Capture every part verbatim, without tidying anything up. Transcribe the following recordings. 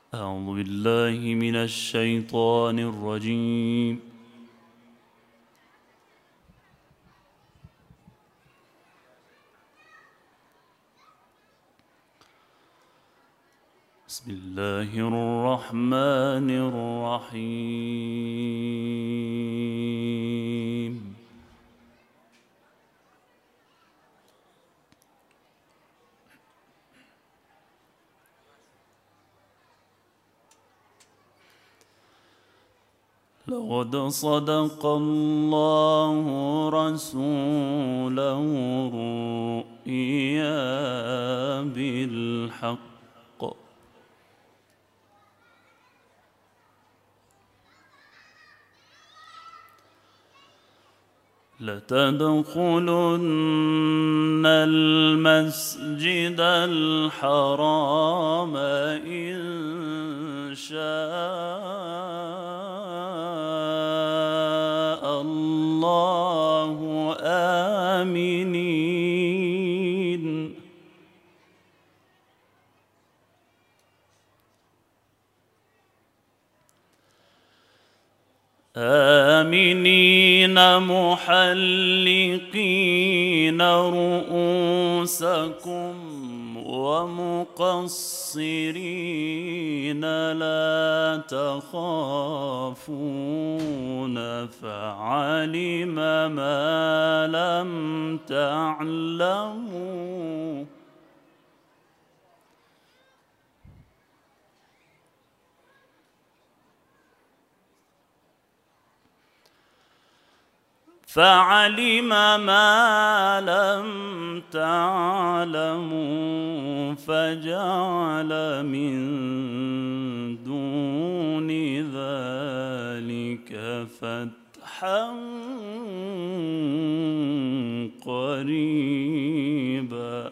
أعوذ بالله من الشيطان الرجيم. بسم الله الرحمن الرحيم. لقد صدق الله رسوله الرؤيا بالحق لتدخلن المسجد الحرام إن شاء الله آمنين آمنين محلقين رؤوسكم ومقصرين لا تخافون فعلم ما لم تعلموا فعلم ما لم تعلموا فجعل من دون ذلك فتحا قريبا.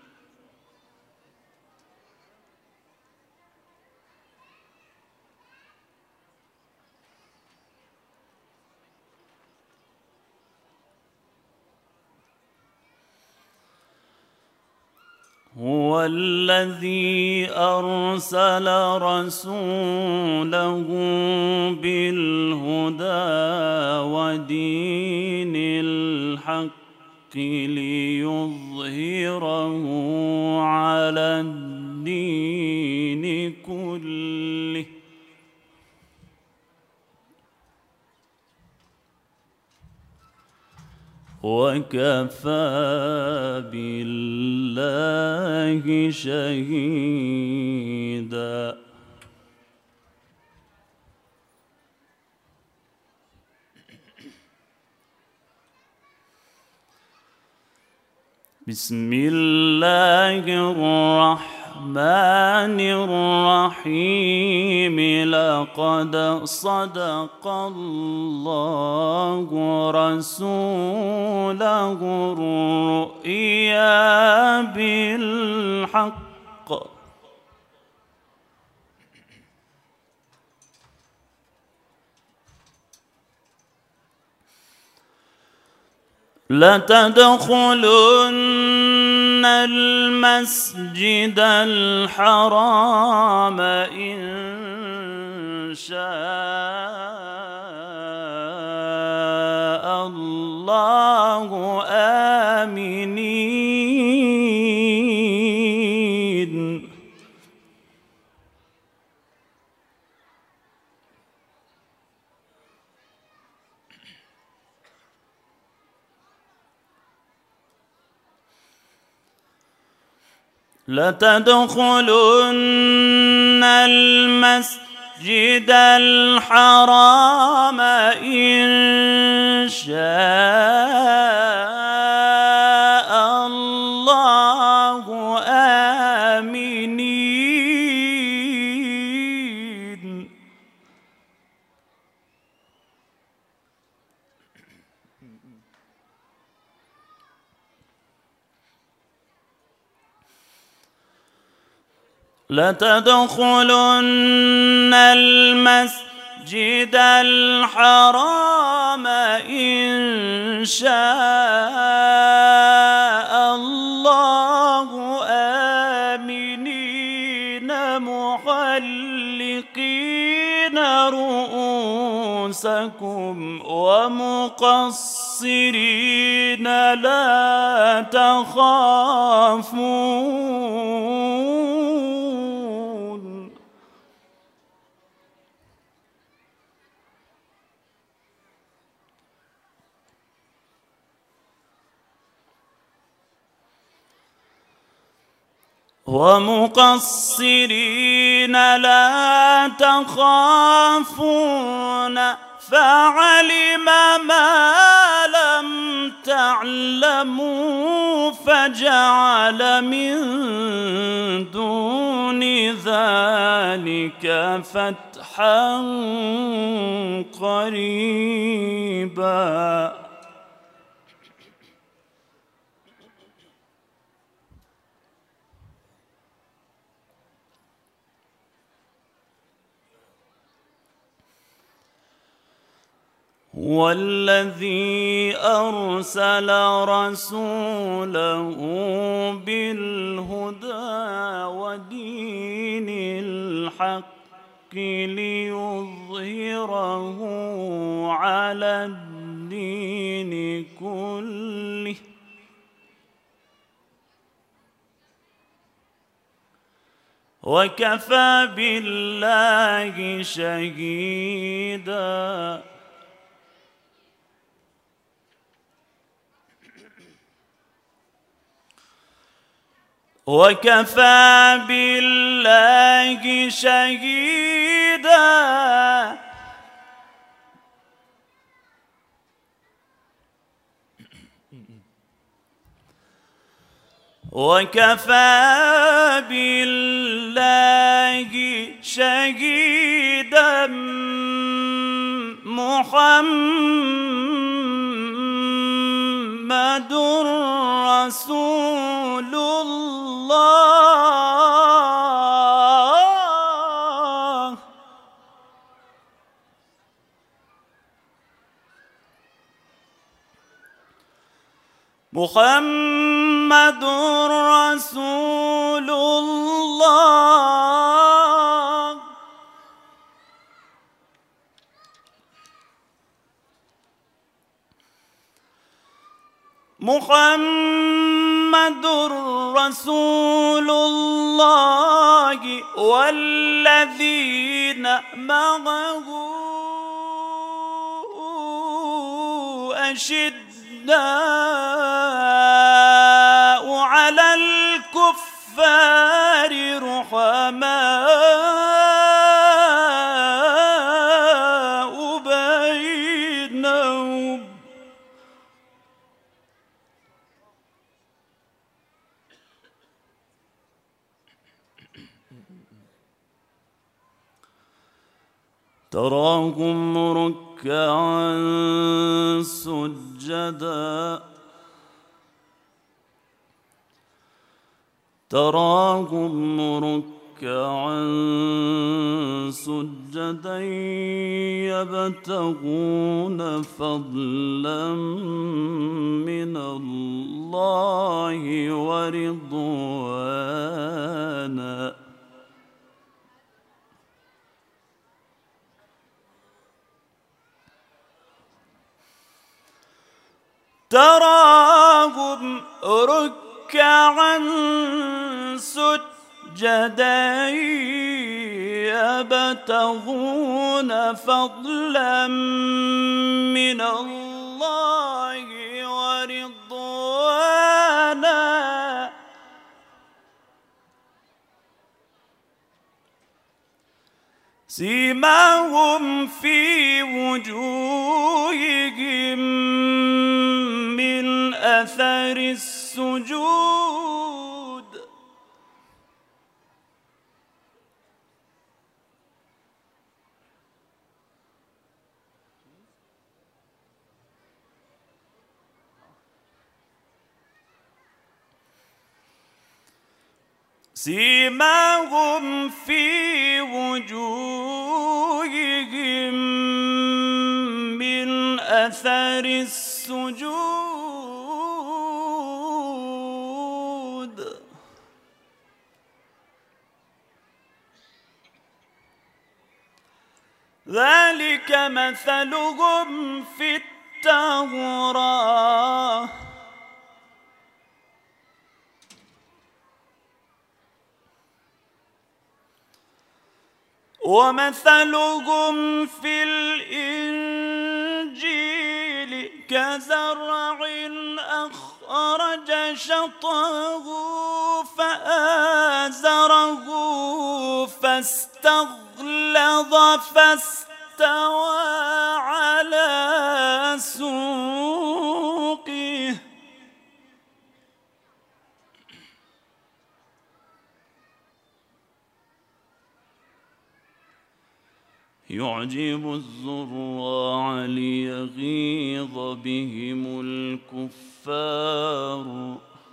هو الذي أرسل رسوله بالهدى ودين الحق ليظهره على الدين كله وكفى بالله شهيدا. بسم الله الرحمن الرحيم. لقد صدق الله رسوله الرؤيا بالحق لتدخلن المسجد الحرام إن شاء الله آمنين لتدخلن المسجد الحرام إن شاء الله آمنين لتدخلن المسجد الحرام إن شاء الله آمنين محمد محلقين رؤوسكم ومقصرين لا تخافون ومقصرين لا تخافون فعلم ما لم تعلموا فجعل من دون ذلك فتحا قريبا هو الذي أرسل رسوله بالهدى ودين الحق ليظهره على الدين كله وكفى بالله شهيدا وكفى بالله شهيدا وكفى بالله شهيدا محمد رسول الله محمد رسول الله محمد رسول الله والذين معه أشداء على الكفار رحماء بينهم تراهم ركعا سجدا تراهم ركعا سجدا يبتغون فضلا من الله ورضوانا تراهم ركعا سجدا يبتغون فضلا من الله ورضوانا سيماهم في وجوههم من أثر السجود سيماهم في وجوههم من أثر السجود ذلك مثلهم في التوراة ومثلهم في الإنجيل كزرع أخرج شطأه فآزره فاستغلظ فاستوى على سوقه يعجب الزراع ليغيظ بهم الكفار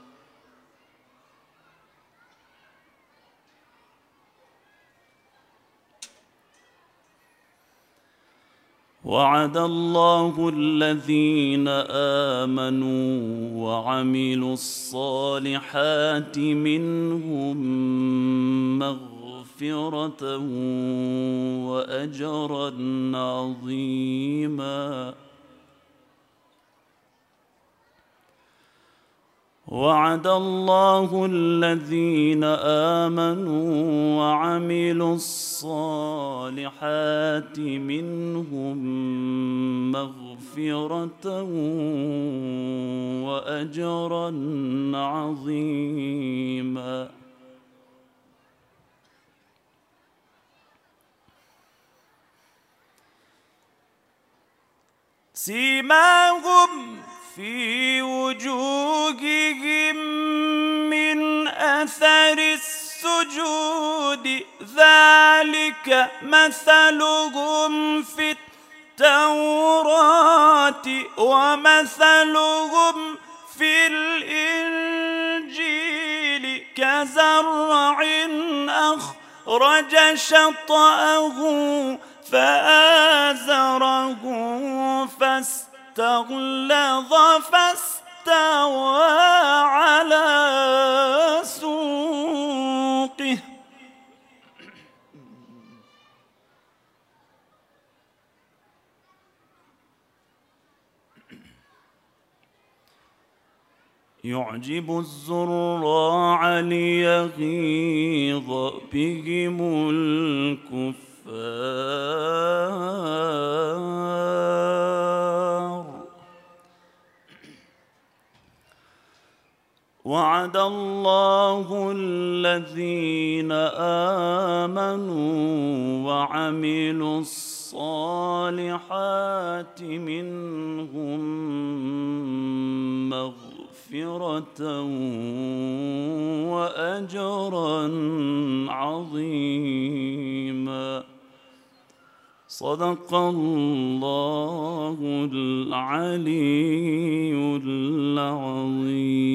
وعد الله الذين آمنوا وعملوا الصالحات منهم مغفرة وأجرا عظيما وعد الله الذين آمنوا وعملوا الصالحات منهم مغفرة وأجرا عظيما سيماهم في وجوههم من أثر السجود ذلك مثلهم في التوراة ومثلهم في الإنجيل كزرع أخرج شطأه فآزره فاستغلظ فاستوى على سوقه يعجب الزراع ليغيظ بهم الكفار وعد الله الذين آمنوا وعملوا الصالحات منهم مغفرة وأجرا عظيما صدق الله العلي العظيم.